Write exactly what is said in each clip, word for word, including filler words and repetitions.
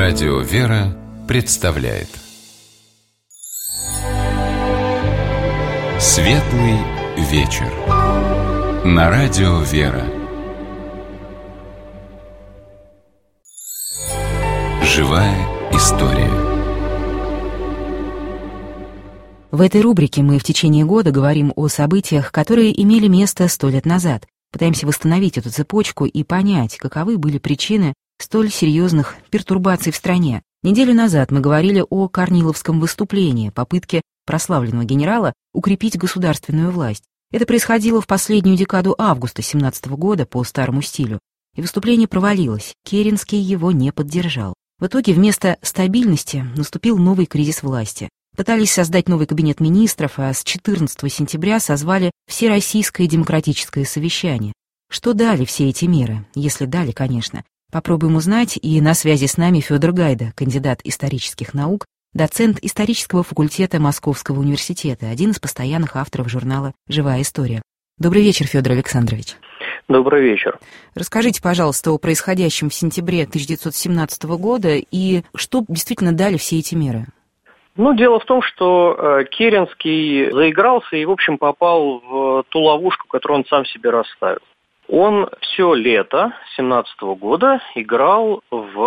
Радио «Вера» представляет Светлый вечер на Радио «Вера». Живая история. В этой рубрике мы в течение года говорим о событиях, которые имели место сто лет назад. Пытаемся восстановить эту цепочку и понять, каковы были причины столь серьезных пертурбаций в стране. Неделю назад мы говорили о Корниловском выступлении, попытке прославленного генерала укрепить государственную власть. Это происходило в последнюю декаду августа семнадцатого года по старому стилю, и выступление провалилось, Керенский его не поддержал. В итоге вместо стабильности наступил новый кризис власти. Пытались создать новый кабинет министров, а с четырнадцатого сентября созвали Всероссийское демократическое совещание. Что дали все эти меры, если дали, конечно? Попробуем узнать, и на связи с нами Федор Гайда, кандидат исторических наук, доцент исторического факультета Московского университета, один из постоянных авторов журнала «Живая история». Добрый вечер, Федор Александрович. Добрый вечер. Расскажите, пожалуйста, о происходящем в сентябре тысяча девятьсот семнадцатого года и что действительно дали все эти меры? Ну, дело в том, что э, Керенский заигрался и, в общем, попал в ту ловушку, которую он сам себе расставил. Он все лето семнадцатого года играл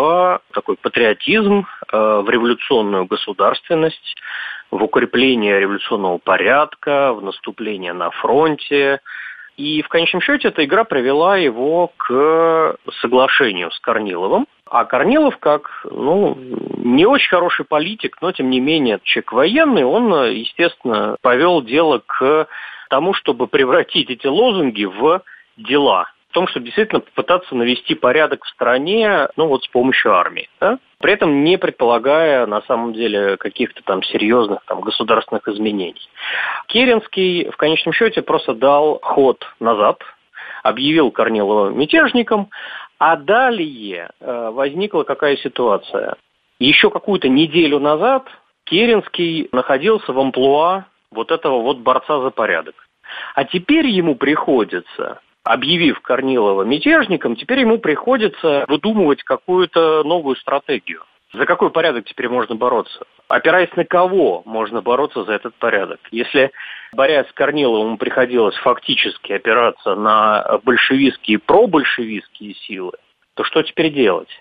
в такой патриотизм, э, в революционную государственность, в укрепление революционного порядка, в наступление на фронте. И в конечном счете эта игра привела его к соглашению с Корниловым. А Корнилов, как, ну, не очень хороший политик, но, тем не менее, человек военный, он, естественно, повел дело к тому, чтобы превратить эти лозунги в дела. В том, чтобы действительно попытаться навести порядок в стране, ну, вот с помощью армии, да? При этом не предполагая, на самом деле, каких-то там серьезных там государственных изменений. Керенский, в конечном счете, просто дал ход назад, объявил Корнилова мятежником, а далее э, возникла какая ситуация? Еще какую-то неделю назад Керенский находился в амплуа вот этого вот борца за порядок. А теперь ему приходится, объявив Корнилова мятежником, теперь ему приходится выдумывать какую-то новую стратегию. За какой порядок теперь можно бороться? Опираясь на кого можно бороться за этот порядок? Если, борясь с Корниловым, приходилось фактически опираться на большевистские и пробольшевистские силы, то что теперь делать?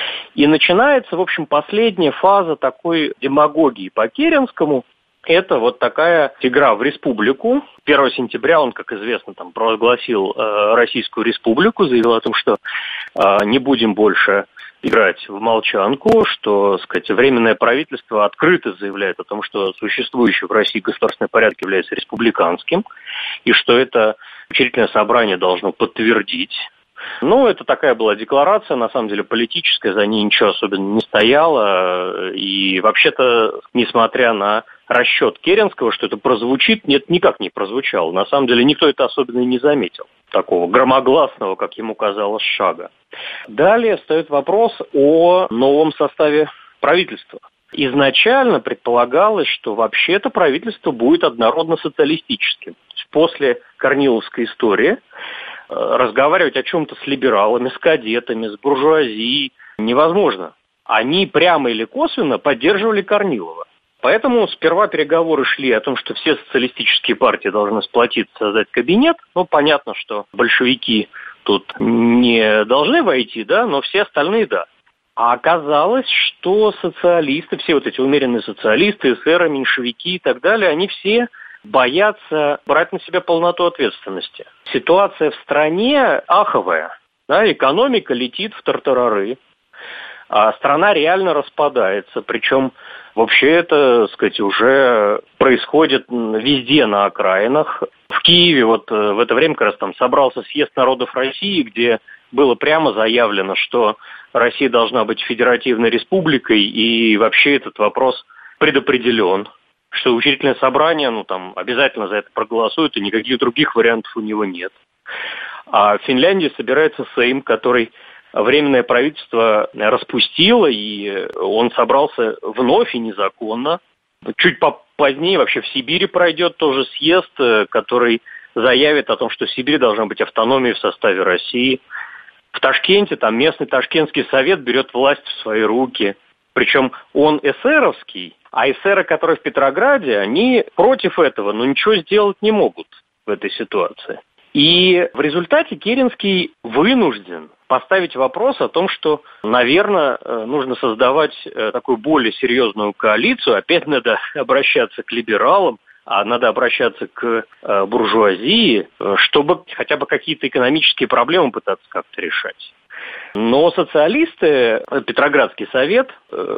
И начинается, в общем, последняя фаза такой демагогии по Керенскому. Это вот такая игра в республику. первого сентября он, как известно, там провозгласил э, Российскую республику, заявил о том, что э, не будем больше играть в молчанку, что, так сказать, Временное правительство открыто заявляет о том, что существующий в России государственный порядок является республиканским, и что это учредительное собрание должно подтвердить. Ну, это такая была декларация, на самом деле политическая, за ней ничего особенно не стояло, и вообще-то, несмотря на расчет Керенского, что это прозвучит, нет, никак не прозвучало. На самом деле никто это особенно и не заметил, такого громогласного, как ему казалось, шага. Далее встает вопрос о новом составе правительства. Изначально предполагалось, что вообще это правительство будет однородно-социалистическим. После Корниловской истории разговаривать о чем-то с либералами, с кадетами, с буржуазией невозможно. Они прямо или косвенно поддерживали Корнилова. Поэтому сперва переговоры шли о том, что все социалистические партии должны сплотиться, создать кабинет. Ну, понятно, что большевики тут не должны войти, да, но все остальные – да. А оказалось, что социалисты, все вот эти умеренные социалисты, эсеры, меньшевики и так далее, они все боятся брать на себя полноту ответственности. Ситуация в стране аховая. Да, экономика летит в тартарары, а страна реально распадается. Причем вообще это, так сказать, уже происходит везде на окраинах. В Киеве вот в это время как раз там собрался съезд народов России, где было прямо заявлено, что Россия должна быть федеративной республикой, и вообще этот вопрос предопределен, что учредительное собрание, ну там, обязательно за это проголосует, и никаких других вариантов у него нет. А в Финляндии собирается Сейм, который Временное правительство распустило, и он собрался вновь и незаконно. Чуть позднее вообще в Сибири пройдет тоже съезд, который заявит о том, что Сибирь должна быть автономией в составе России. В Ташкенте там местный Ташкентский совет берет власть в свои руки. Причем он эсеровский, а эсеры, которые в Петрограде, они против этого, но ничего сделать не могут в этой ситуации. И в результате Керенский вынужден поставить вопрос о том, что, наверное, нужно создавать такую более серьезную коалицию. Опять надо обращаться к либералам, а надо обращаться к буржуазии, чтобы хотя бы какие-то экономические проблемы пытаться как-то решать. Но социалисты, Петроградский совет,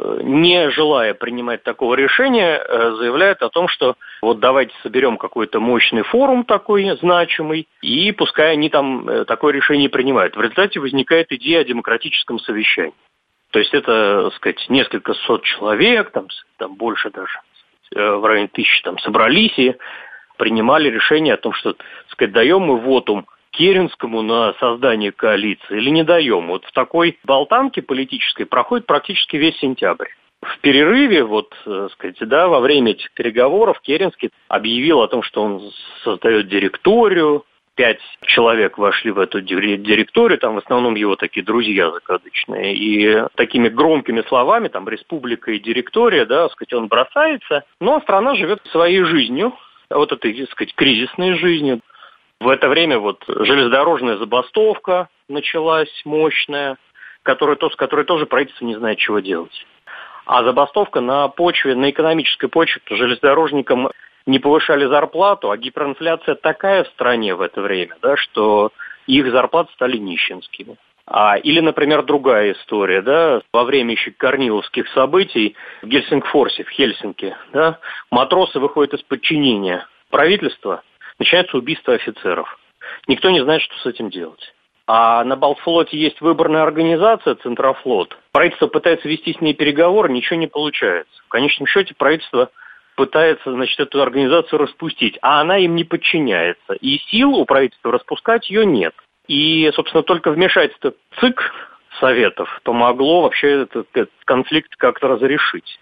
не желая принимать такого решения, заявляют о том, что вот давайте соберем какой-то мощный форум такой значимый, и пускай они там такое решение принимают. В результате возникает идея о демократическом совещании. То есть это, так сказать, несколько сот человек, там, там больше даже, в районе тысячи там собрались и принимали решение о том, что, так сказать, даем мы вотум Керенскому на создание коалиции или не даем. Вот в такой болтанке политической проходит практически весь сентябрь. В перерыве, вот, так сказать, да, во время этих переговоров Керенский объявил о том, что он создает директорию. Пять человек вошли в эту директорию, там в основном его такие друзья закадычные. И такими громкими словами, там, республика и директория, да, так сказать, он бросается. Но страна живет своей жизнью, вот этой, так сказать, кризисной жизнью. В это время вот железнодорожная забастовка началась мощная, которая, с которой тоже правительство не знает, чего делать. А забастовка на почве, на экономической почве, то железнодорожникам не повышали зарплату, а гиперинфляция такая в стране в это время, да, что их зарплаты стали нищенскими. А, или, например, другая история, да, во время еще корниловских событий в Гельсингфорсе, в Хельсинки, да, матросы выходят из подчинения правительства, начинается убийство офицеров. Никто не знает, что с этим делать. А на Балтфлоте есть выборная организация Центрофлот. Правительство пытается вести с ней переговоры, ничего не получается. В конечном счете правительство пытается, значит, эту организацию распустить, а она им не подчиняется. И сил у правительства распускать ее нет. И, собственно, только вмешательство ЦИК Советов помогло вообще этот, этот конфликт как-то разрешить.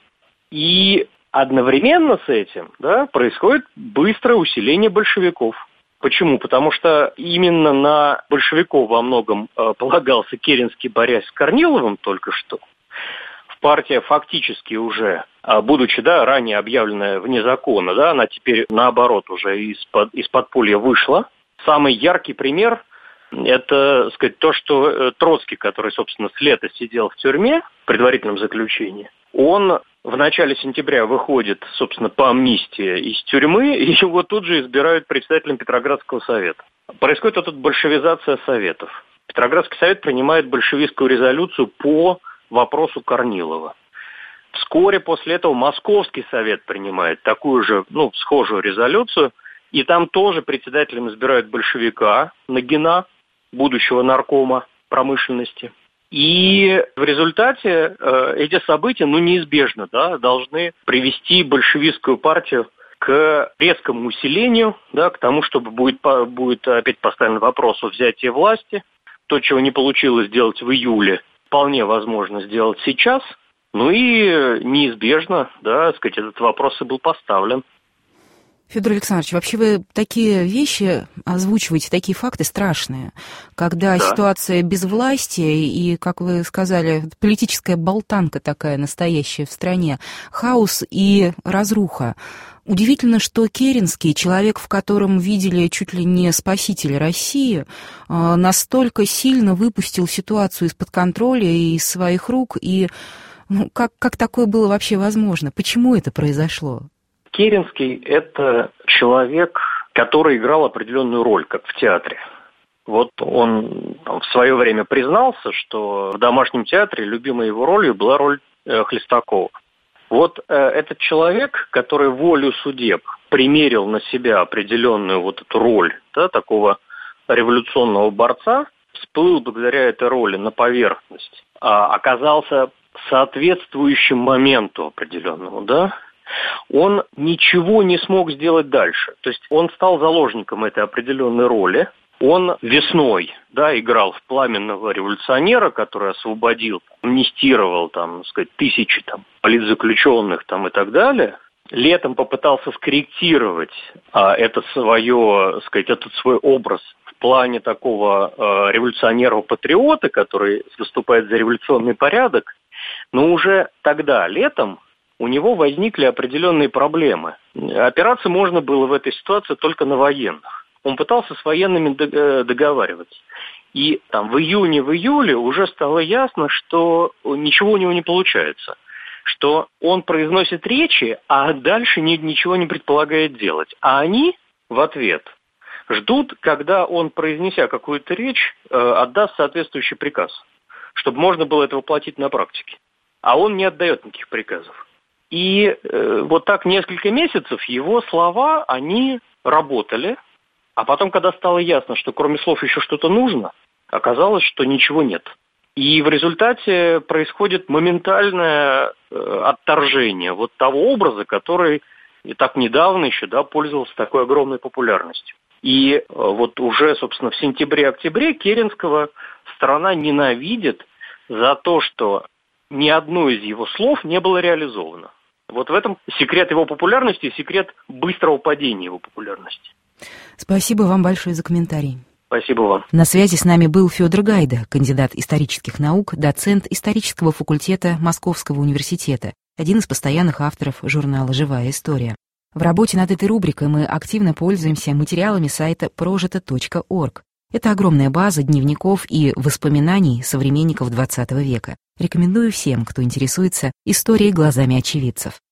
И одновременно с этим, да, происходит быстрое усиление большевиков. Почему? Потому что именно на большевиков во многом э, полагался Керенский, борясь с Корниловым только что. Партия фактически уже, будучи, да, ранее объявленная вне закона, да, она теперь, наоборот, уже из-под, из подполья вышла. Самый яркий пример – это, так сказать, то, что Троцкий, который, собственно, с лета сидел в тюрьме в предварительном заключении, он в начале сентября выходит, собственно, по амнистии из тюрьмы, и его тут же избирают председателем Петроградского совета. Происходит вот эта большевизация советов. Петроградский совет принимает большевистскую резолюцию по вопросу Корнилова. Вскоре после этого Московский совет принимает такую же, ну, схожую резолюцию, и там тоже председателем избирают большевика Нагина, будущего наркома промышленности. И в результате э, эти события, ну, неизбежно, да, должны привести большевистскую партию к резкому усилению, да, к тому, чтобы будет, будет опять поставлен вопрос о взятии власти. То, чего не получилось сделать в июле, вполне возможно сделать сейчас, ну и неизбежно, да, так сказать, этот вопрос и был поставлен. Федор Александрович, вообще вы такие вещи озвучиваете, такие факты страшные, когда да. Ситуация безвластия и, как вы сказали, политическая болтанка такая настоящая в стране, хаос и разруха. Удивительно, что Керенский, человек, в котором видели чуть ли не спасителя России, настолько сильно выпустил ситуацию из-под контроля и из своих рук. И ну, как, как такое было вообще возможно? Почему это произошло? Керенский – это человек, который играл определенную роль, как в театре. Вот он там, в свое время признался, что в домашнем театре любимой его ролью была роль э, Хлестакова. Вот э, этот человек, который волю судеб примерил на себя определенную вот эту роль, да, такого революционного борца, всплыл благодаря этой роли на поверхность, а оказался соответствующим моменту определенному, да, он ничего не смог сделать дальше. То есть он стал заложником этой определенной роли. Он весной, да, играл в пламенного революционера, который освободил, амнистировал, там, так сказать, тысячи там, политзаключенных там, и так далее. Летом попытался скорректировать а, это свое, так сказать, этот свой образ в плане такого а, революционера-патриота, который выступает за революционный порядок. Но уже тогда, летом, у него возникли определенные проблемы. Опираться можно было в этой ситуации только на военных. Он пытался с военными договариваться. И там в июне, в июле уже стало ясно, что ничего у него не получается. Что он произносит речи, а дальше ни, ничего не предполагает делать. А они в ответ ждут, когда он, произнеся какую-то речь, э, отдаст соответствующий приказ, чтобы можно было это воплотить на практике. А он не отдает никаких приказов. И э, вот так несколько месяцев его слова, они работали, а потом, когда стало ясно, что кроме слов еще что-то нужно, оказалось, что ничего нет. И в результате происходит моментальное э, отторжение вот того образа, который и так недавно еще, да, пользовался такой огромной популярностью. И э, вот уже, собственно, в сентябре-октябре Керенского страна ненавидит за то, что ни одно из его слов не было реализовано. Вот в этом секрет его популярности и секрет быстрого падения его популярности. Спасибо вам большое за комментарий. Спасибо вам. На связи с нами был Федор Гайда, кандидат исторических наук, доцент исторического факультета Московского университета, один из постоянных авторов журнала «Живая история». В работе над этой рубрикой мы активно пользуемся материалами сайта прожито точка орг. Это огромная база дневников и воспоминаний современников двадцатого века. Рекомендую всем, кто интересуется историей глазами очевидцев.